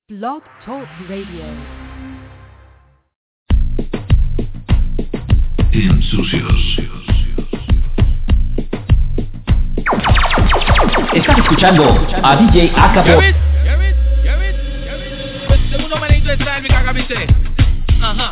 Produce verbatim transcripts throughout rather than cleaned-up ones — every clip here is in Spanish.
Blog Talk Radio. Insucios. Estás escuchando a D J Acapulco. Segundo menito está en mi cagaviste. Ajá.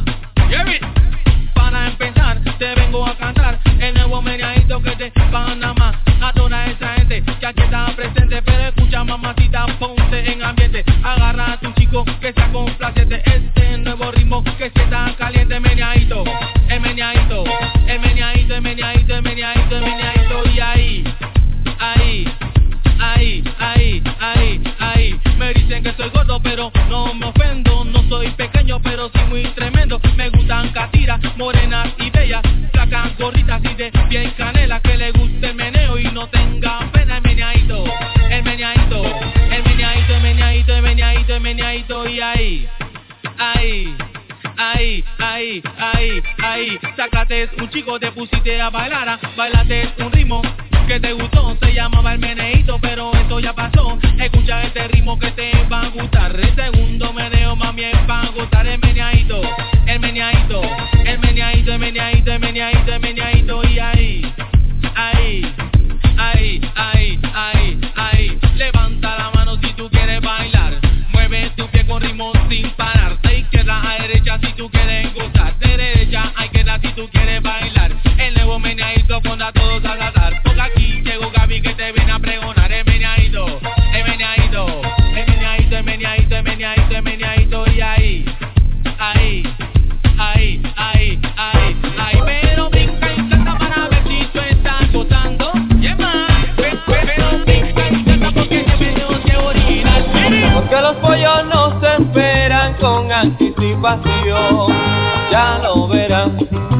Para empezar, te vengo a cantar el nuevo meneadito que de Panamá. A toda esa gente que aquí está presente, pero escucha mamacita, ponte en ambiente. Agarra a tu chico que sea complaciente. Este nuevo ritmo que se está caliente. Meneadito, el meneadito, el meneadito, el meneadito, el meneadito, el meneadito. Y ahí, ahí, ahí, ahí, ahí, ahí. Me dicen que soy gordo, pero no me ofendo. No soy pequeño, pero sí muy tremendo. Me gustan catiras, morenas y bellas, flacas, gorditas y de piel canela. Que le guste el meneo y no tenga pena. El meneadito, el meneadito, el meneadito, el meneadito, el meneadito, el meneadito. Y ahí, ahí, ahí, ahí, ahí, ahí. Sácate un chico, te pusiste a bailar. Bailate un ritmo que te gustó, se llamaba el meneíto, pero eso ya pasó. Escucha este ritmo que te va a gustar. El segundo meneo, mami, es para gustar. El meneadito, el meneadito, el meneadito, el meneadito, el meneadito, el meneadito. Y ahí, ahí, ahí, ahí, ahí, ahí. Levanta la mano si tú quieres bailar. Mueve tu pie con ritmo sin parar. De izquierda a derecha si tú quieres gozar. De derecha a izquierda si tú quieres bailar. El nuevo meneadito pone a todos a tratar. Porque aquí llegó Gaby que te viene a pregonar. El meneadito, el meneadito, el meneadito, el meneadito, el meneadito, el meneadito. Y ahí, ahí, ahí, ahí, ahí, ahí. Pero brinca y salta para ver si tú estás gozando. Yeah, man. Pero brinca y salta porque este meneo es original. Porque los pollos no se esperan con anticipación. Ya lo verán,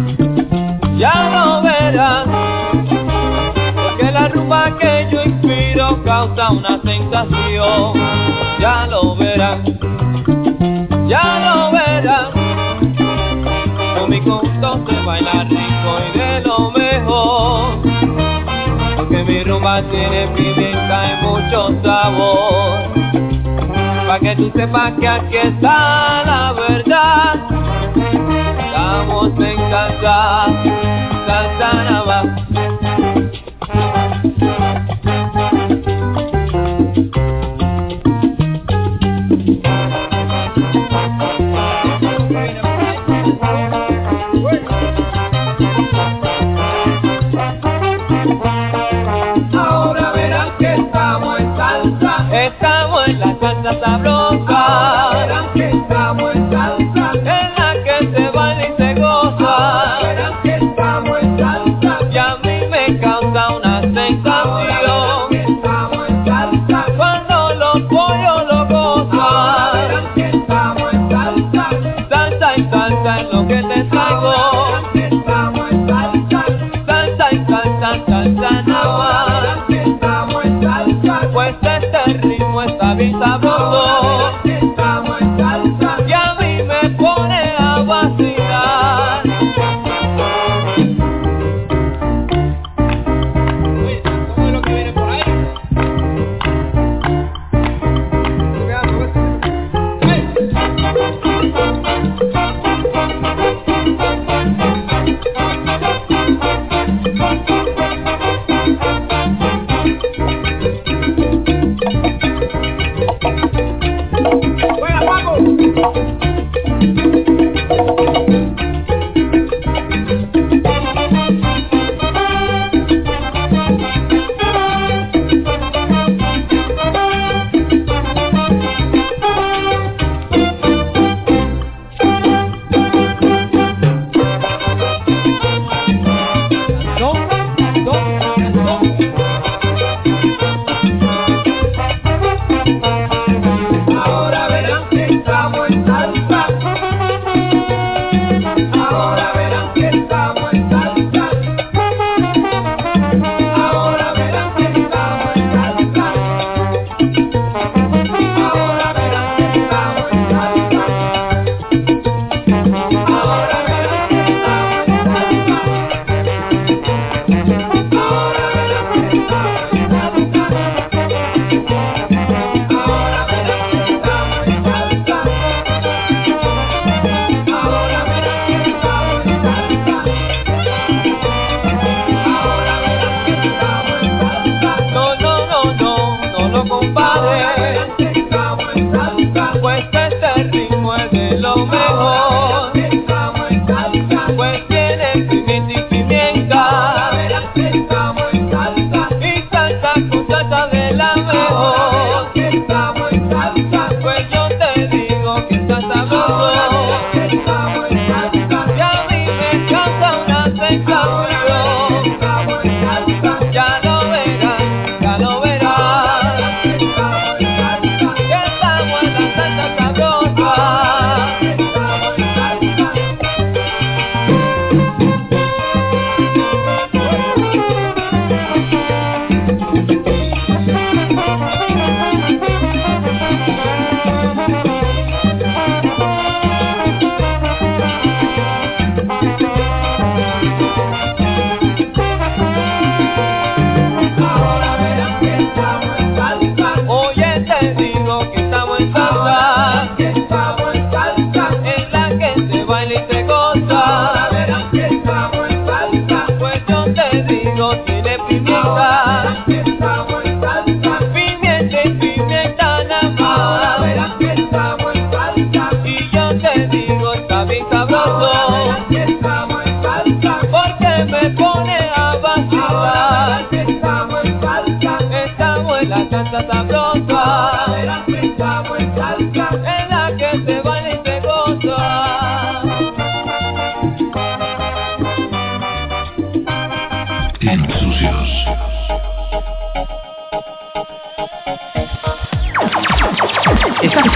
ya lo verán. Porque la rumba que yo inspiro causa una sensación. Ya lo verán, ya lo verán. Con mi conto se baila rico y de lo mejor. Porque mi rumba tiene pimienta y mucho sabor. Pa' que tú sepas que aquí está la verdad. Estamos en salsa, salsa nava. Ahora verán que estamos en salsa. Estamos en la salsa sabrosa. Ahora verán que estamos en salsa. En la que se baila y se goza. Ahora verán que estamos en salsa. Y a mí me causa una sensación. Ahora verán que estamos en salsa. Cuando los pollos lo gozan. Ahora verán que estamos en salsa. Salsa y salsa es lo que te traigo. Ahora verán que estamos en salsa. Salsa y salsa, salsa nada. Ahora verán que estamos en salsa. Pues este ritmo está bien sabroso. Ahora verán que estamos en salsa. Y a mí me pone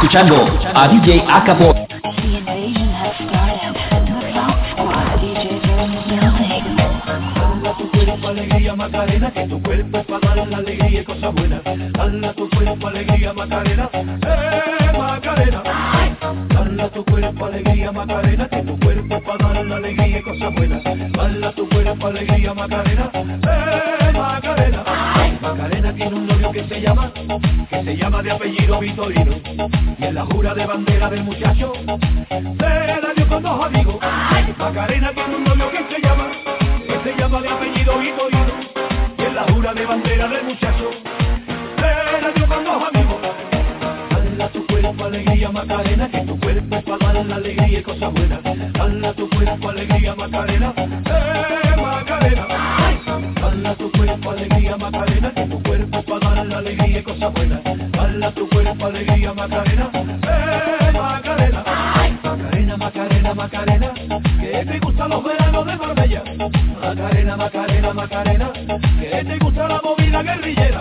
escuchando a D J Acapulco. The invasion has started. The South Squad, D J versus Melody. Dala tu cuerpo alegría Macarena, que tu cuerpo es para dar la alegría y cosas buenas. Dala tu cuerpo alegría Macarena, eh Macarena. Dala tu cuerpo alegría Macarena, que tu cuerpo es para dar la alegría y cosas buenas. Dala tu cuerpo alegría Macarena, eh Macarena. Macarena tiene un novio que se llama, que se llama de apellido Vitorino. Y en la jura de bandera del muchacho se la dio con dos amigos. Macarena tiene un novio que se llama, que se llama de apellido Vitorino. Y en la jura de bandera del muchacho se la dio con dos amigos. Dala tu cuerpo alegría Macarena, que tu cuerpo es para dar la alegría y cosas buenas. Dala tu cuerpo alegría Macarena, eh Macarena. Dala tu cuerpo alegría Macarena, que tu cuerpo es para dar la alegría y cosas buenas. Dala tu cuerpo alegría Macarena, eh Macarena. Macarena, Macarena, Macarena, que te gustan los veranos de Marbella. Macarena, Macarena, Macarena, que te gusta la movida guerrillera.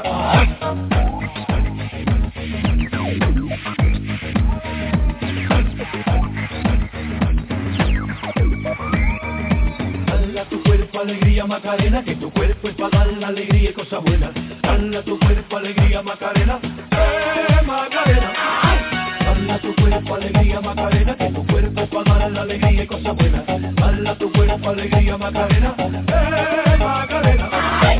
Dala tu cuerpo alegría Macarena, que tu cuerpo es para dar la alegría y cosas buenas. Dala tu cuerpo alegría Macarena, eh Macarena. Dala tu cuerpo alegría Macarena, que tu cuerpo es para dar la alegría y cosas buenas. Dala tu cuerpo alegría Macarena, eh Macarena.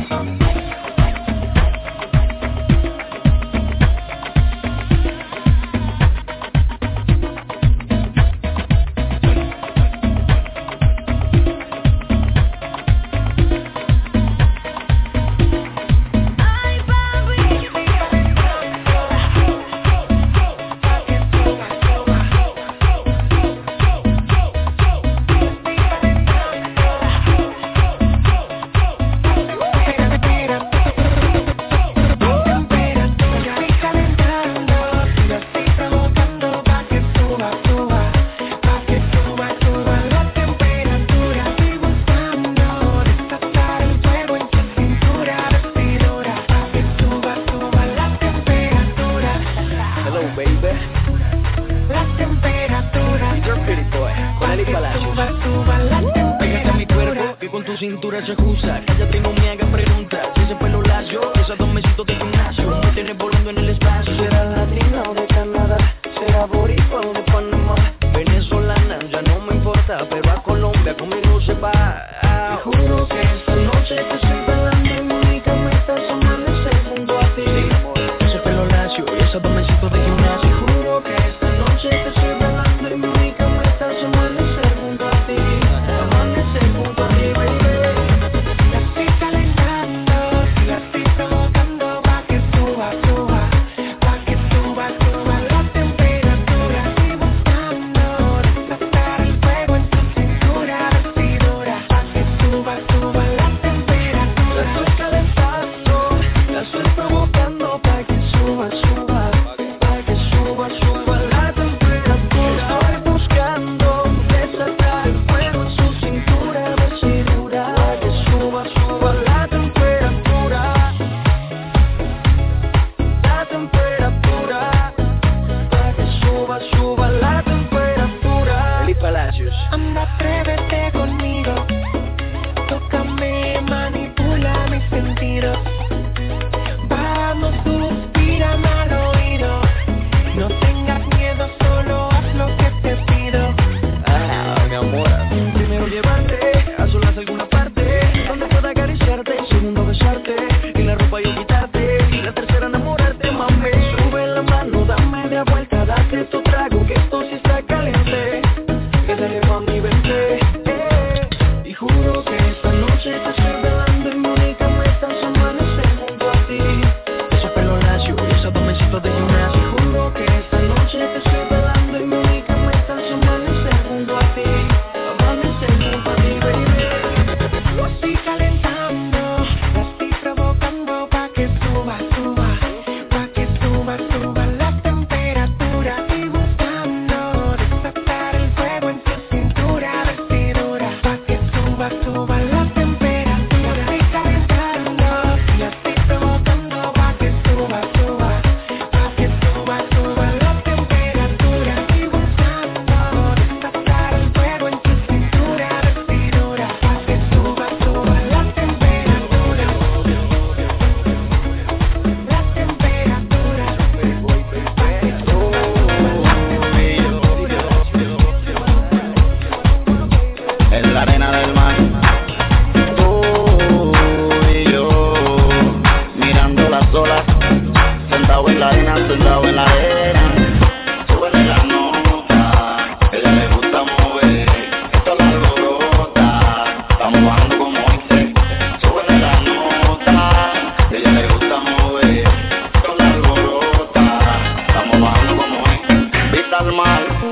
Cintura se acusa, cállate, no me hagas preguntas. Ese pelo lacio, esos dos mesitos de gimnasio, me estoy revolando en el espacio. Será latina o de Canadá, será boricua o de Panamá, venezolana, ya no me importa, pero a Colombia conmigo se va. Te juro que esta noche te estoy bailando y mi única meta es amanecer junto a ti. Ese pelo lacio y esos dos mesitos de gimnasio. Te juro que esta noche te estoy bailando y mi única meta es amanecer junto a ti. Amanecer junto a ti, baby. La estoy calentando, la estoy provocando pa' que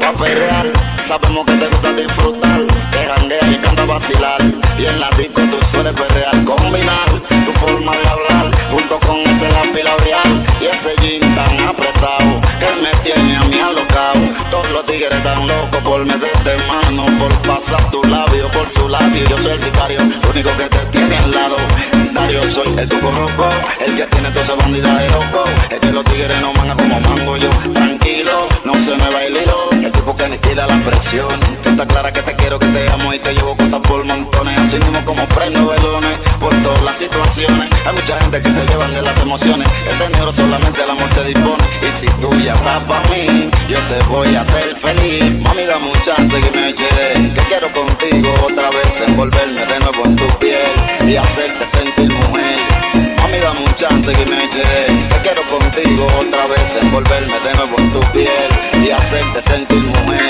pa' perrear. Sabemos que te gusta disfrutar, que jangueas y canta vacilar. Y en la disco tú sueles perrear, combinar tu forma de hablar junto con ese lápiz labial y ese jean tan apretado que me tiene a mí alocado. Todos los tigres están locos por meterte mano, por pasar tu labio por su labio. Yo soy el sicario, lo único que te tiene al lado. Dario, soy el tuco roco, el que tiene toda esa bandida de loco. Es que los tigres no mangan como mango yo. Tranquilo, no se me va el hilo. El tipo que aniquila la presión. Que está clara que te quiero, que te amo y te llevo cosas por montones. Así mismo como prendo velones por todas las situaciones. Hay mucha gente que se llevan de las emociones. Este negro solamente el amor te dispone. Y si tú ya estás pa' mí, yo te voy a hacer feliz. Mami, dame un chance que me eche. Que quiero contigo otra vez envolverme de nuevo en tu piel y hacerte sentir mujer. Mami, dame un chance que me eche. Que quiero contigo otra vez envolverme de nuevo en tu piel y hacerte sentir mujer.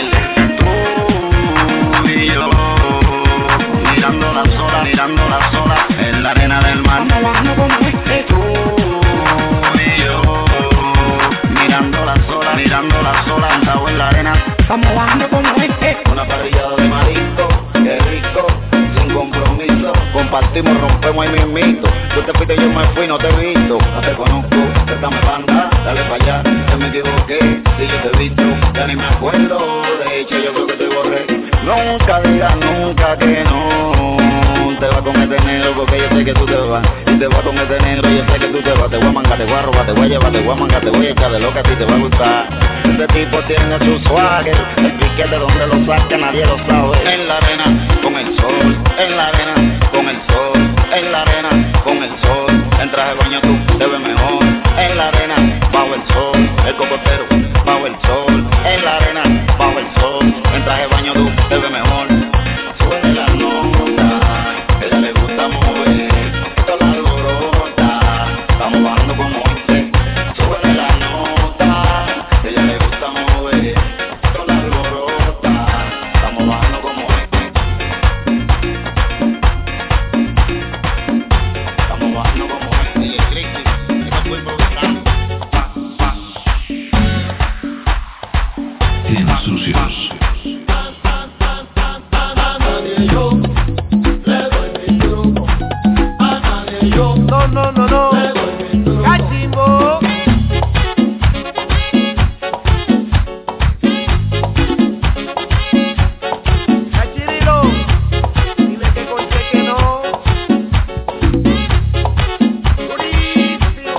Tú y yo mirando las olas, mirando las olas en la arena del mar. Tú y yo mirando las olas, mirando las olas sentado en la arena. Estamos bajando como este. Una parrillada de marisco, qué rico, sin compromiso. Compartimos, rompemos ahí mismito. Tú te fuiste, yo me fui, no te he visto. No te conozco, préstame banda, dale para allá. Yo me equivoqué, si yo te he visto, ya ni me acuerdo. De hecho, yo creo que te borré. Nunca digas nunca que no. Te vas con este negro porque yo sé que tú te vas. Y te vas con este negro, yo sé que tú te vas. Te voy a mangar, te voy a robar, te voy a llevar, te voy a mangar, te voy a echar de lo que a ti te va a gustar. Este tipo tiene su swagger, el piquete donde lo saca nadie lo sabe. En la arena, con el sol, en la arena, con el sol, en la arena, con el sol. En traje de baño tú te ves mejor. En la arena, bajo el sol, el cocotero, bajo el sol. En la arena, bajo el sol, en traje de baño tú te ves mejor. Suena la nota, ella le gusta mover, esto la alborota, estamos bajando como este. Suena la nota, ella le gusta mover, esto la alborota, estamos bajando como este. Estamos bajando como este. Y el crisis, eso fue improvisado. En sucios. No, no, no, no. Cachimbo. Cachirilo. Dile que conche que no. Durísimo.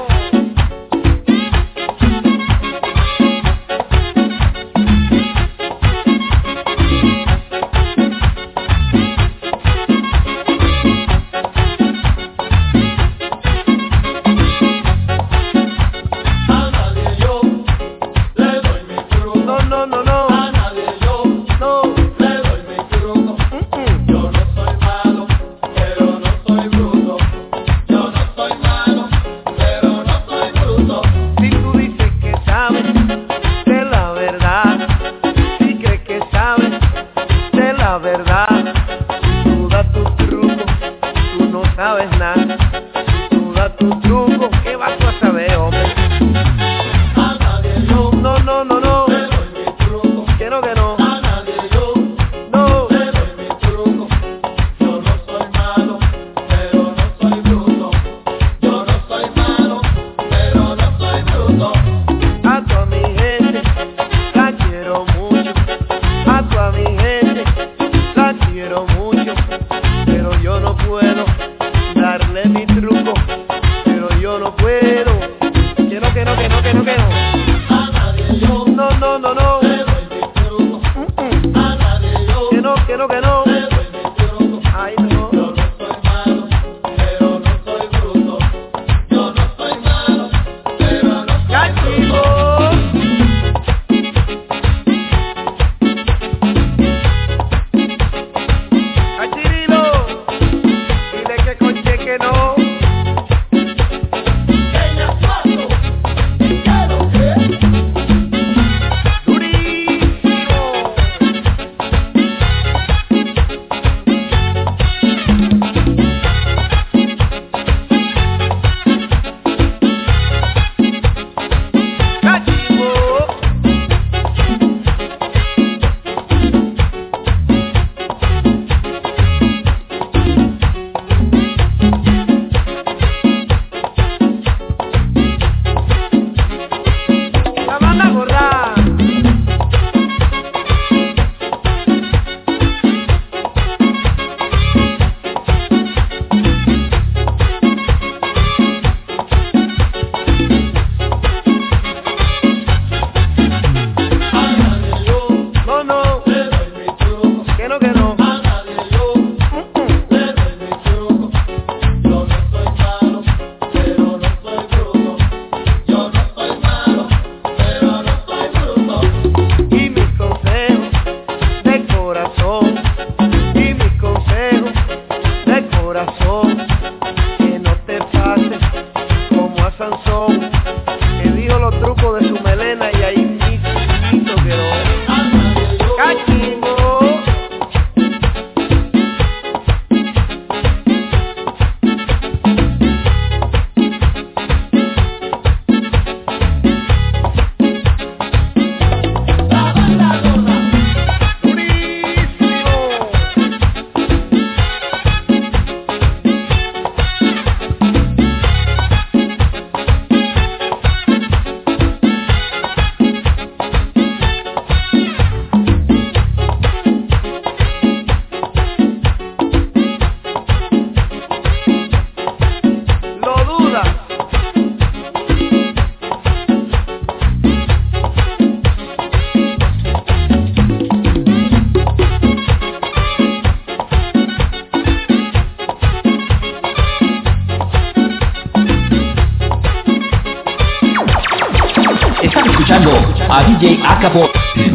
D J Acabó.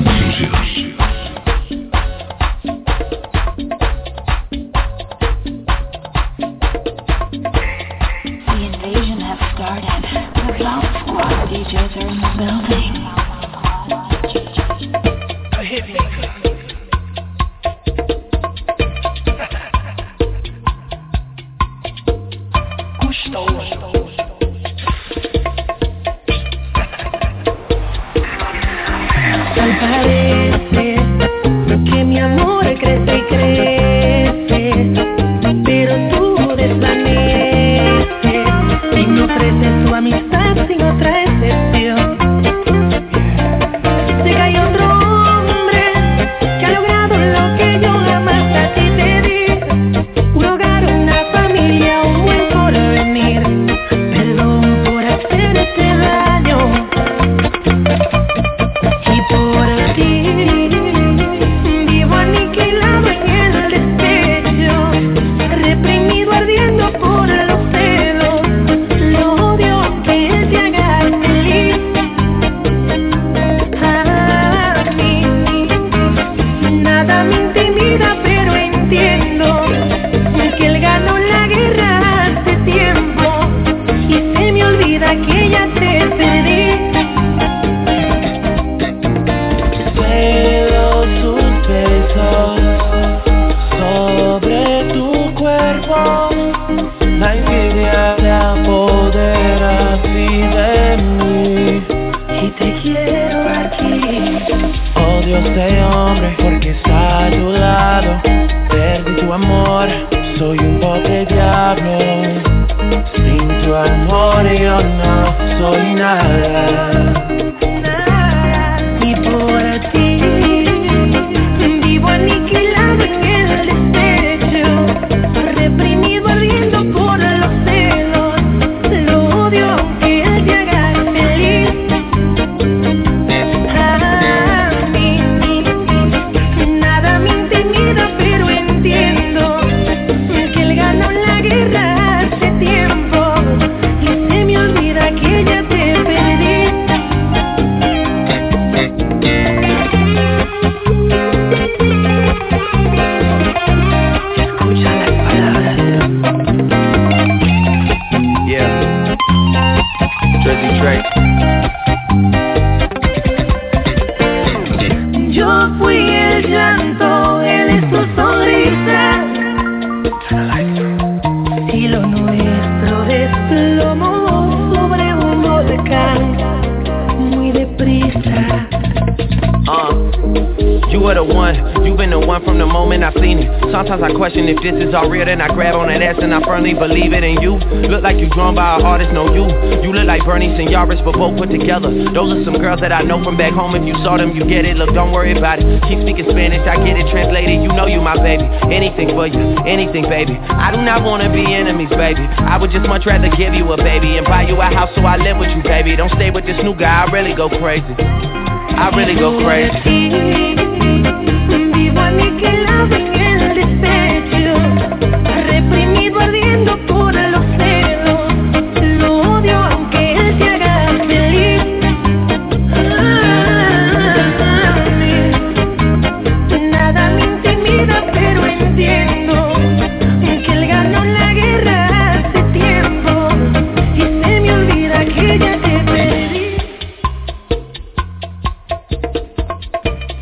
The invasion has started. The Cloud Squad D Js are in the building. A hit maker. Gusto. Tal parece que mi amor crece y crece, pero tú desvaneces y me ofreces tu amistad sin otra excepción. Sé que hay otro hombre que ha logrado lo que yo jamás a ti te di, un hogar, una familia, un buen porvenir. Perdón por hacerte daño. Por ti vivo aniquilado en el despecho, reprimido ardiendo por los celos. Lo odio que él te haga feliz. A mí nada me intimida, pero entiendo que él ganó la guerra hace tiempo y se me olvida que ya te perdí. Sobre tu cuerpo, la envidia se apodera así de mí. Y te quiero aquí. Odio a este hombre porque está a tu lado. Perdí tu amor, soy un pobre diablo. Sin tu amor yo no soy nada. Y por ti vivo aniquilado en el despecho, reprimido ardiendo por los celos. Lo odio aunque él te haga feliz. A mí nada me intimida, pero entiendo que él ganó la guerra hace tiempo y se me olvida que ya te perdí. Escucha las palabras. Yeah, Drizzy Drake. Yo fui el llanto, él es tu sonrisa. Y lo nuestro desplomó sobre un volcán muy deprisa. Uh, you were the one, you've been the one from the moment I seen it. Sometimes I question if this is all real, then I grab on that ass and I firmly believe it in you. Look like you drawn by an artist, no you. You look like Bernie Senior's, but both put together. Those are some girls that I know from back home. If you saw them, you get it. Look, don't worry about it. Keep speaking Spanish, I get it translated. You know you my baby. Anything for you, anything, baby. I do not wanna be enemies, baby. I would just much rather give you a baby and buy you a house so I live with you, baby. Don't stay with this new guy, I really go crazy. I really go crazy. Vivo aniquilado en el despecho, reprimido ardiendo por los celos. Lo odio aunque él te haga feliz. A mí nada me intimida, pero entiendo que él ganó la guerra hace tiempo y se me olvida que ya te perdí.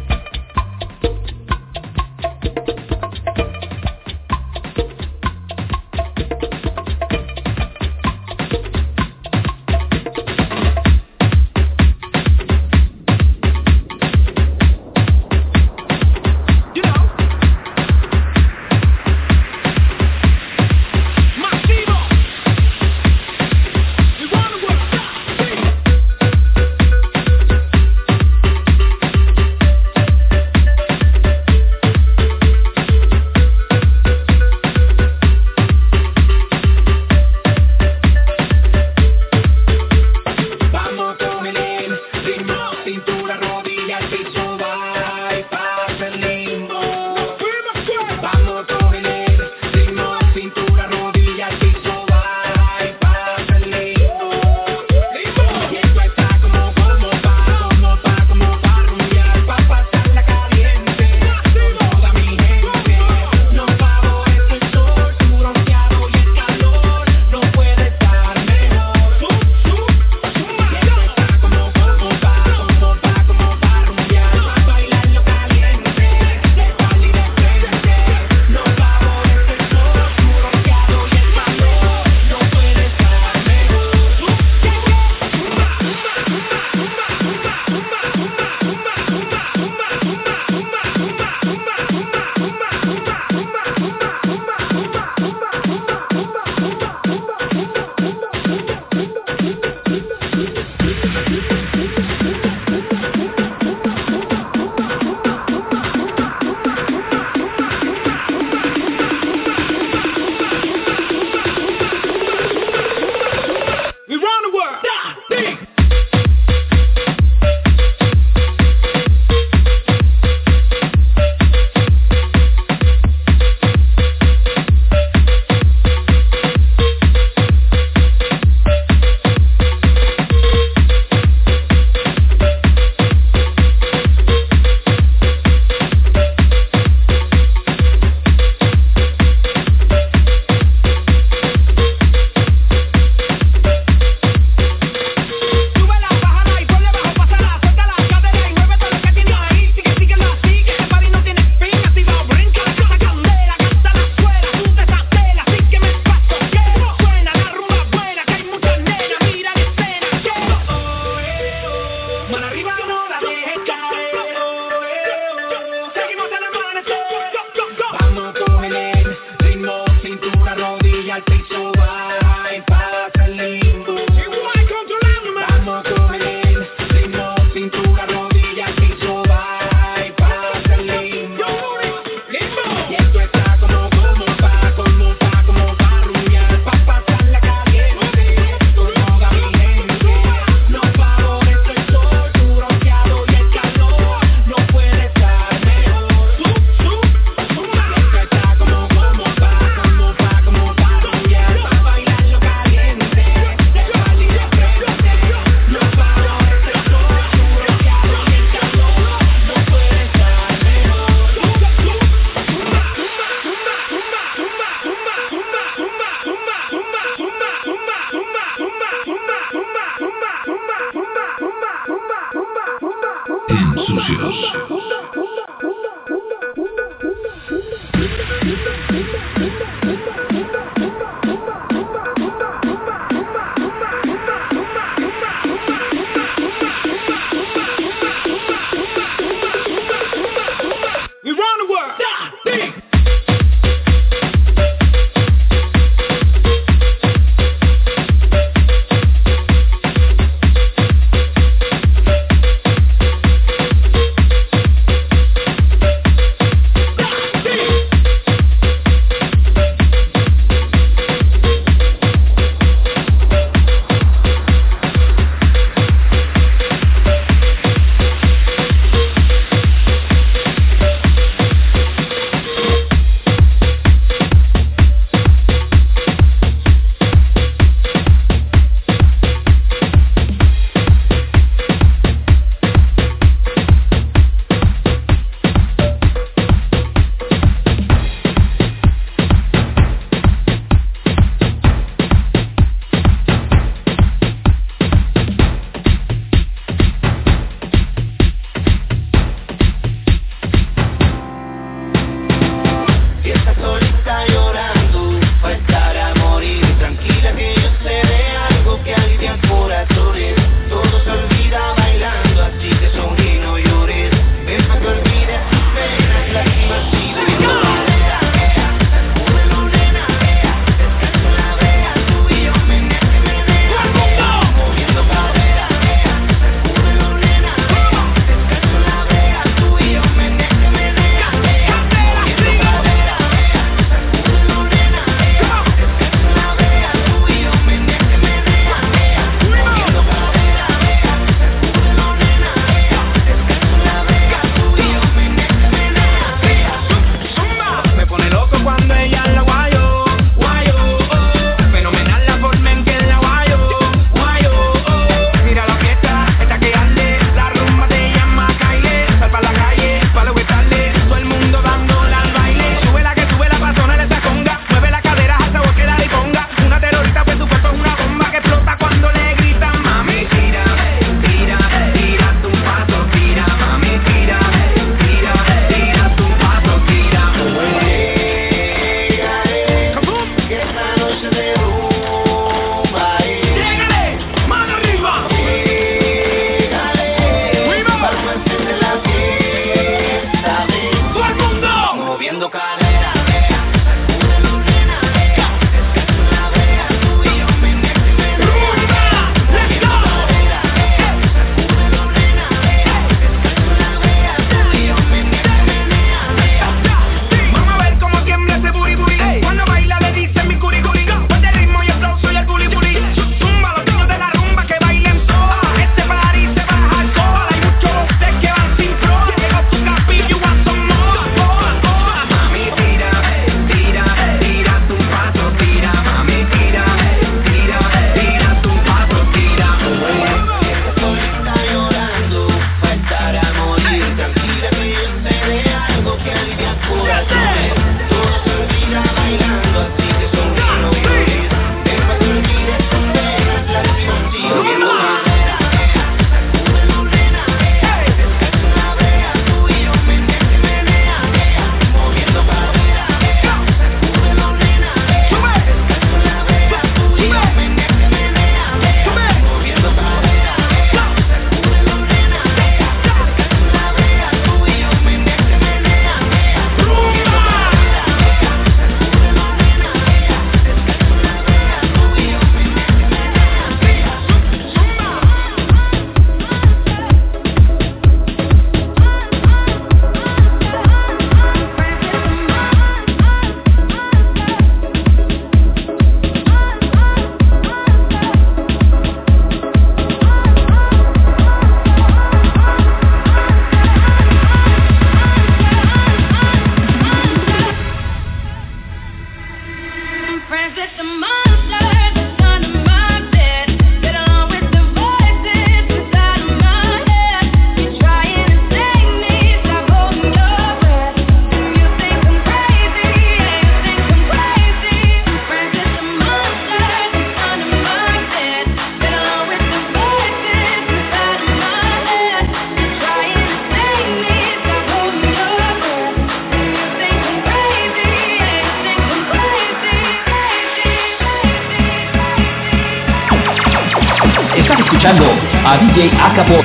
escuchando a D J Acapulco.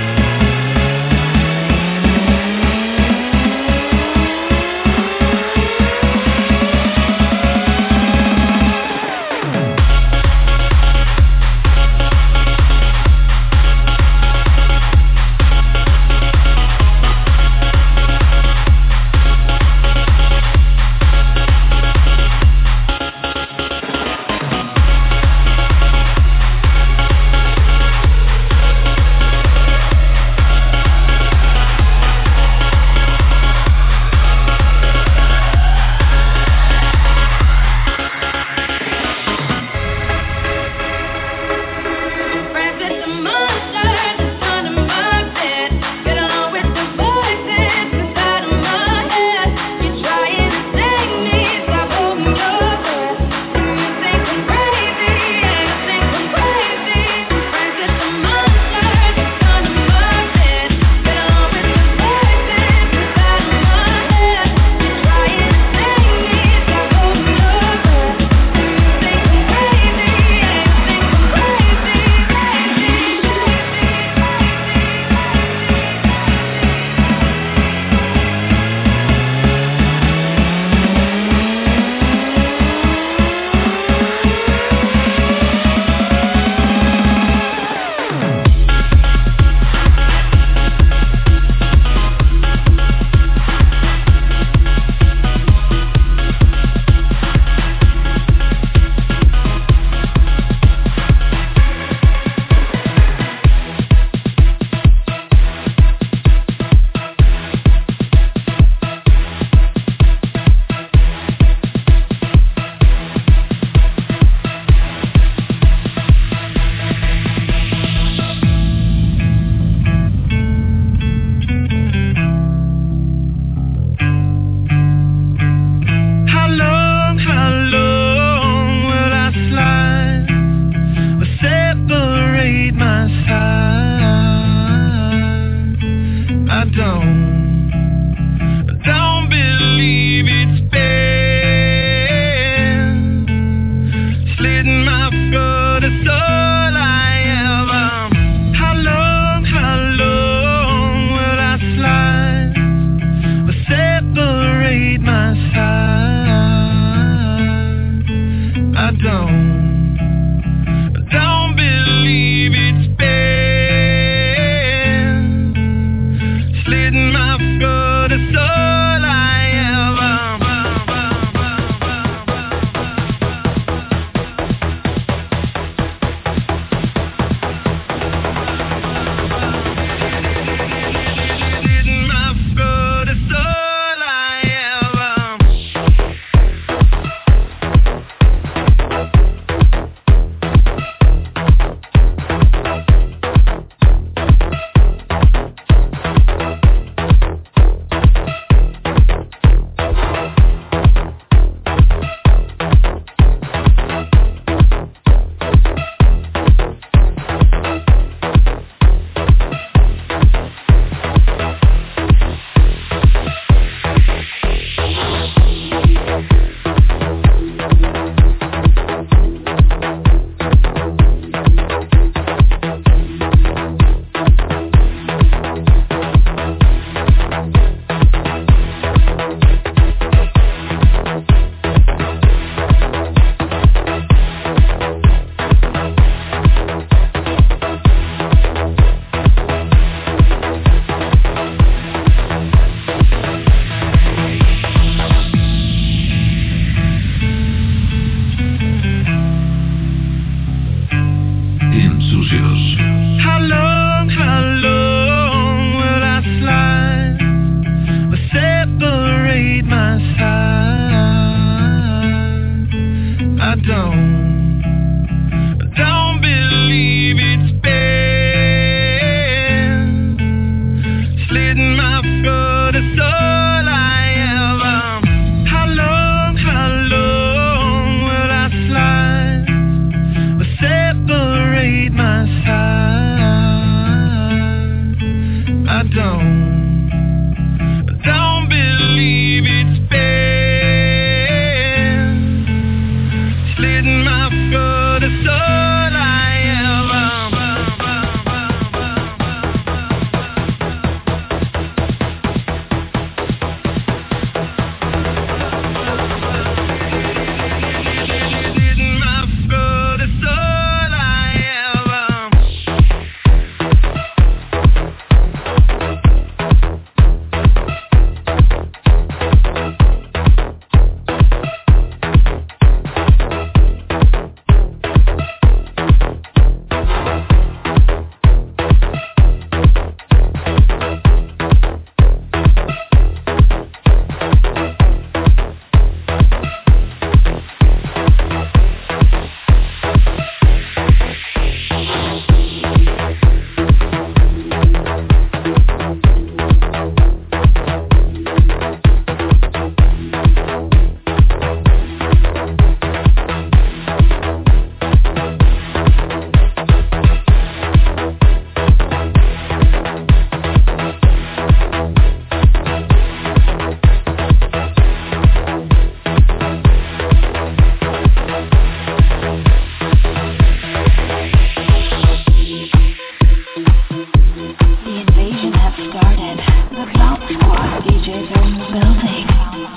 Jones in the building.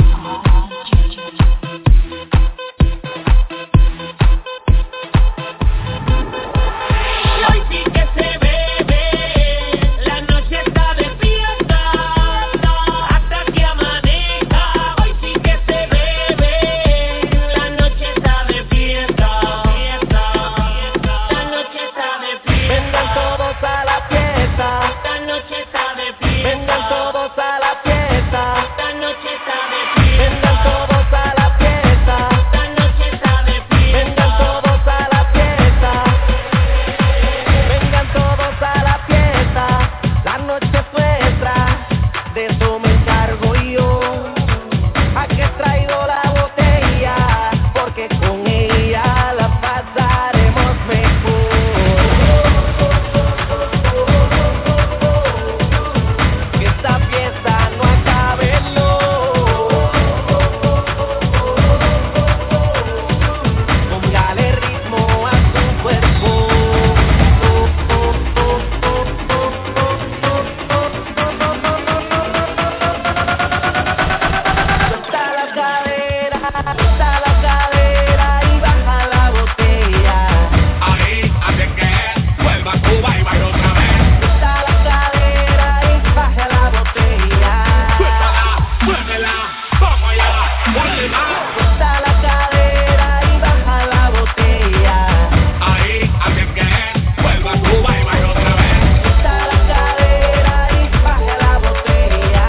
Hoy sí que se bebe, la noche está de fiesta, hasta que amanezca. Hoy sí que se bebe, la noche está de fiesta, fiesta, la noche está de fiesta. Vengan todos a la fiesta, Esta noche está de fiesta. vengan todos a la fiesta, Esta noche está de fiesta. vengan todos a la fiesta, Esta noche está de fiesta. vengan todos a la fiesta, vengan todos a la fiesta, la noche es nuestra, de eso me encargo yo. Aquí he traído la botella, porque con ella la pasaremos mejor. Que esta fiesta no acabe, no. Póngale ritmo a su cuerpo. Suelta la cadera, suelta la cadera y baja la botella. Ahí, hace que vuelva a Cuba y baila otra vez. Suelta la cadera y baja la botella. Suéltala, muévela, vamos allá, ponle más. Suelta la cadera y baja la botella. Ahí, hace que vuelva a Cuba y baila otra vez. Suelta la cadera y baja la botella.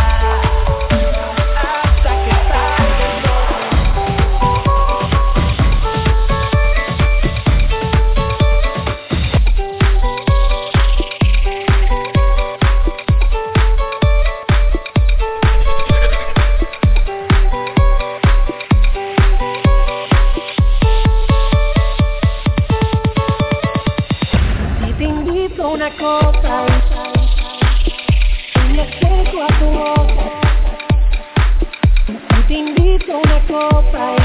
Hasta que salga el sol. Si te invito a una copa y me acerco a tu boca, si te invito a una copa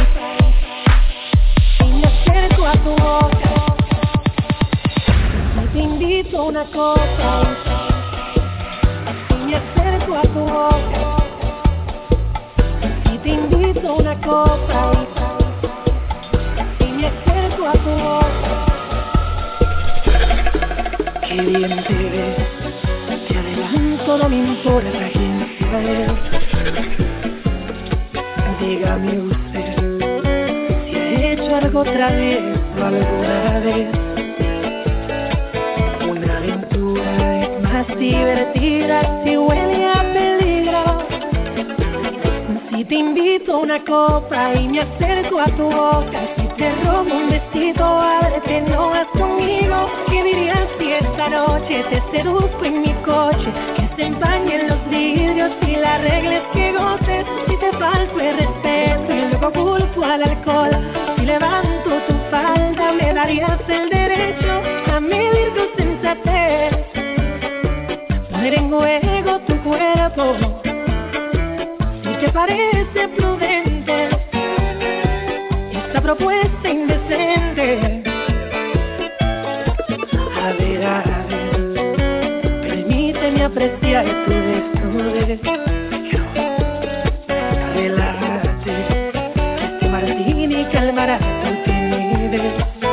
y me acerco a tu boca, si te invito a una copa y me acerco a tu boca, si te invito a una copa y me acerco a tu boca. Qué bien te ves, te adelanto, no me importa quién sea él. Dígame usted si ha hecho algo otra vez o alguna vez. Una aventura es más divertida si huele a peligro. Si te invito a una copa y me acerco a tu boca, si te robo un besito, ábrete, no vas conmigo. ¿Qué dirías si esta noche te seduzco en mi coche? Que se empañen los vidrios y la arregles que goces. Si te falto el respeto y luego culpo al alcohol, si levanto tu falda me darías el derecho a medir tu sensatez, poner en juego tu cuerpo. Si te parece prudente esta propuesta indecente, a ver, a ver, permíteme apreciar tu desnudez. Relájate, que este martini calmará tu timidez.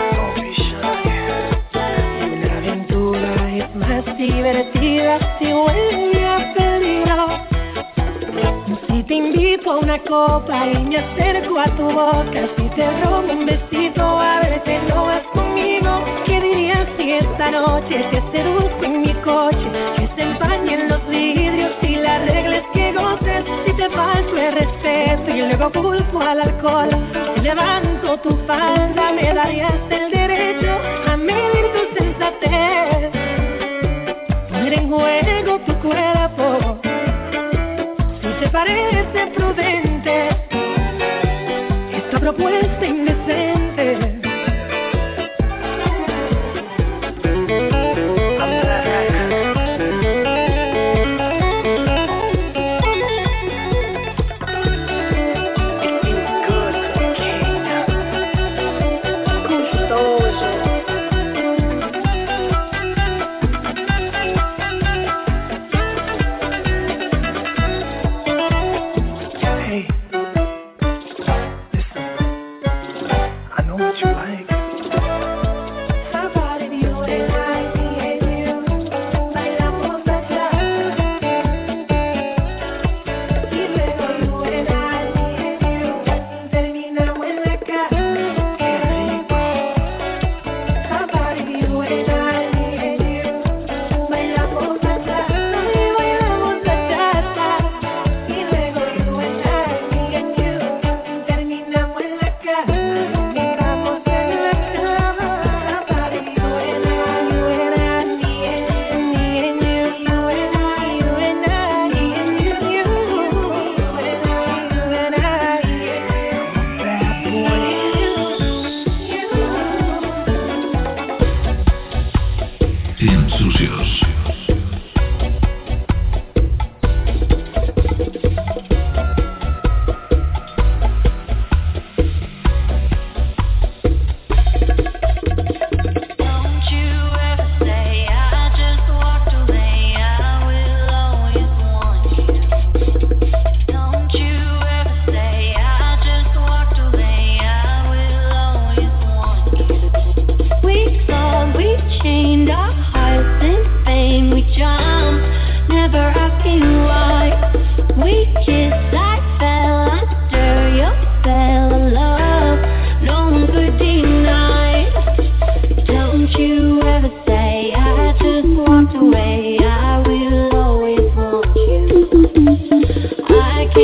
Una aventura es más divertida si huele a peligro. Si te invito a una copa y me acerco a tu boca, si te robo un besito, ábrete, no vas conmigo. ¿Qué dirías si esta noche te seduzco en mi coche? Que se empañen los vidrios y la regla es que goces. Si te falto el respeto y luego culpo al alcohol, si levanto tu falda me darías el derecho a medir tu sensatez, poner en juego tu cuerpo. ¿Te parece prudente esta propuesta indecente?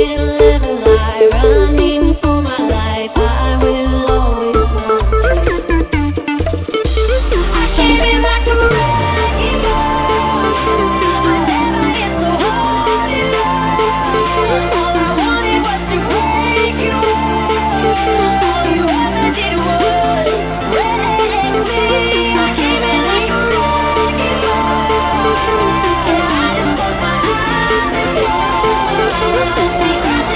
Thank you.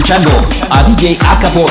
escuchando a D J Acapulco.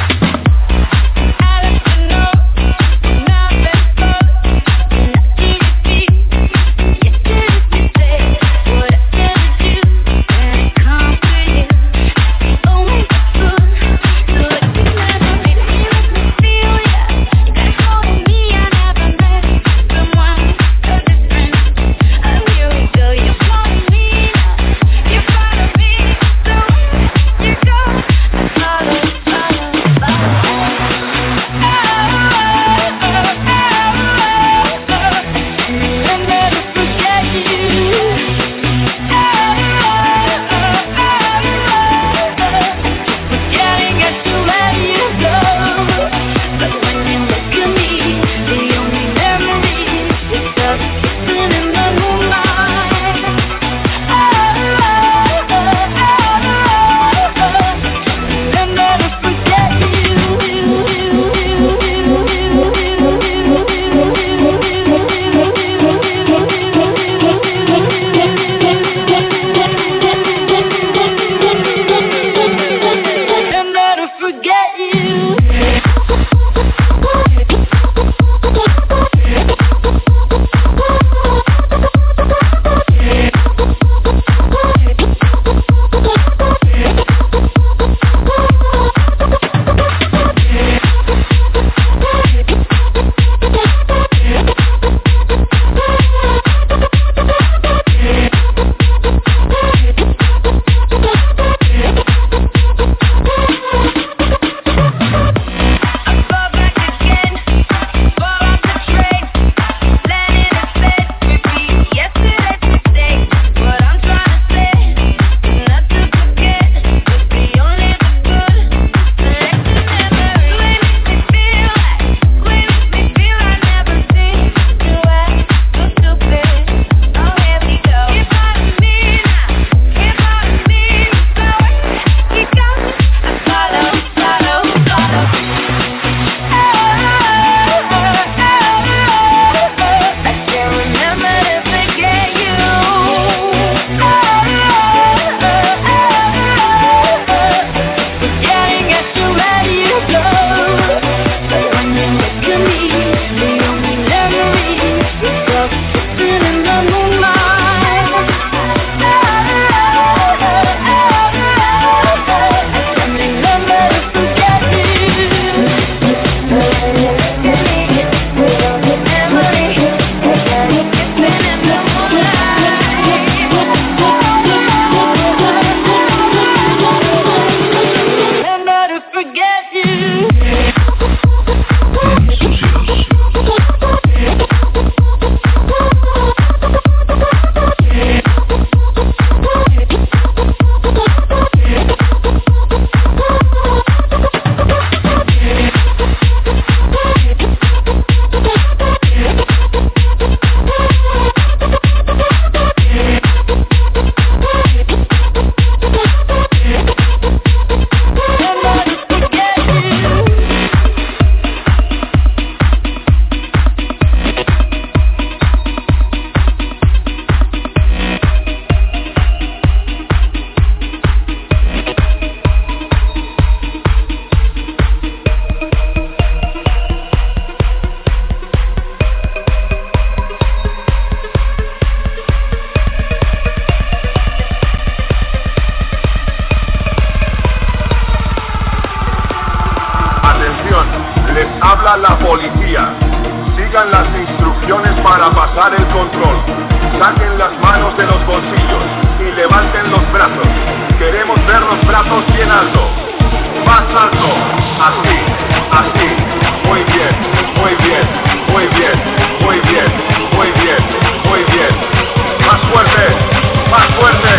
La policía. Sigan las instrucciones para pasar el control. Saquen las manos de los bolsillos y levanten los brazos. Queremos ver los brazos bien alto. Más alto. Así, así. Muy bien, muy bien, muy bien, muy bien, muy bien, muy bien. Más fuerte, más fuerte.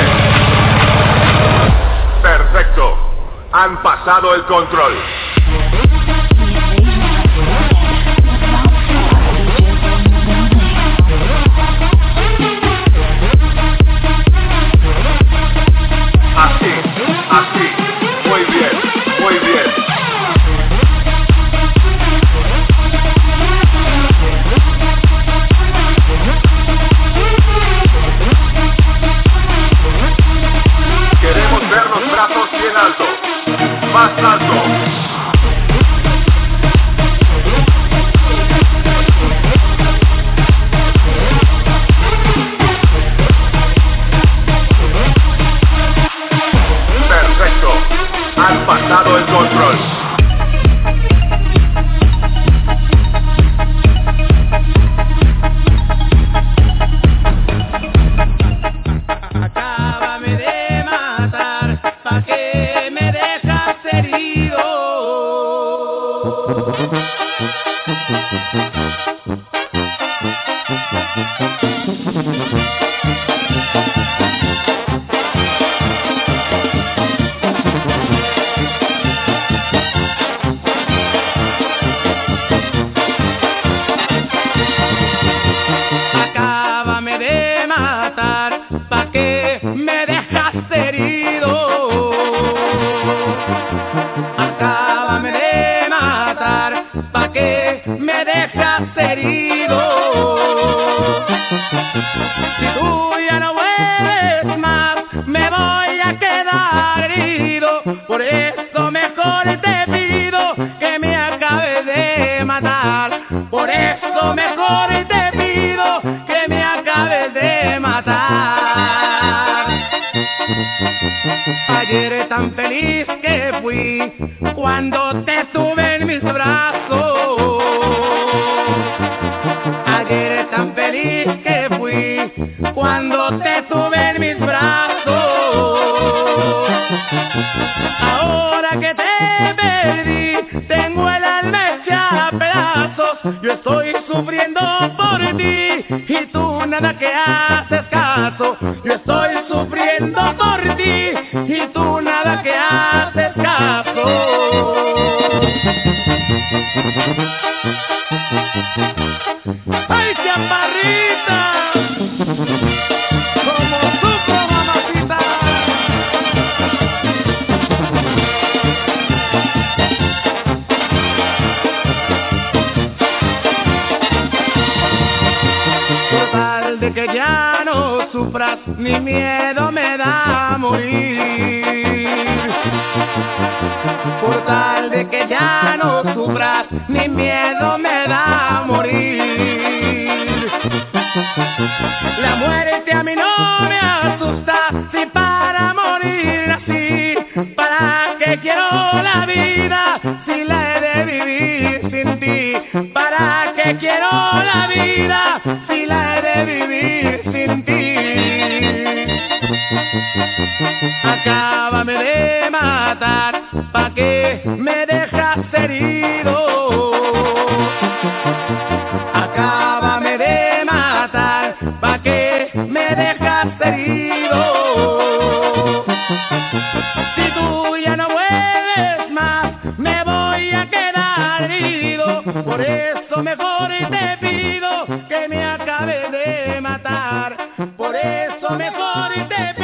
Perfecto. Han pasado el control. Así, así, muy bien, muy bien. Queremos ver los brazos bien altos. Ayer tan feliz que fui cuando te tuve en mis brazos. Ayer tan feliz que fui cuando te tuve en mis brazos. Ahora que te perdí, tengo el alma hecha a pedazos. Yo estoy sufriendo por ti y tú nada que haces caso. Yo estoy sufriendo por ti y tú nada que haces caso. ¡Ay, chaparrita! Como sufro, mamacita. Por tal de que ya no sufras, ni miedo me da a morir. Por tal de que ya no sufras, ni miedo me da a morir. La muerte a mí no me asusta, si para morir así, ¿para qué quiero la vida si la he de vivir sin ti? ¿Para qué quiero la vida si la he de vivir sin ti? Acábame de matar, ¿pa' qué me dejas herido? Acábame de matar, ¿pa' qué me dejas herido? Si tú ya no vuelves más, me voy a quedar herido. Por eso mejor te pido que me acabes de matar. Por eso mejor te pido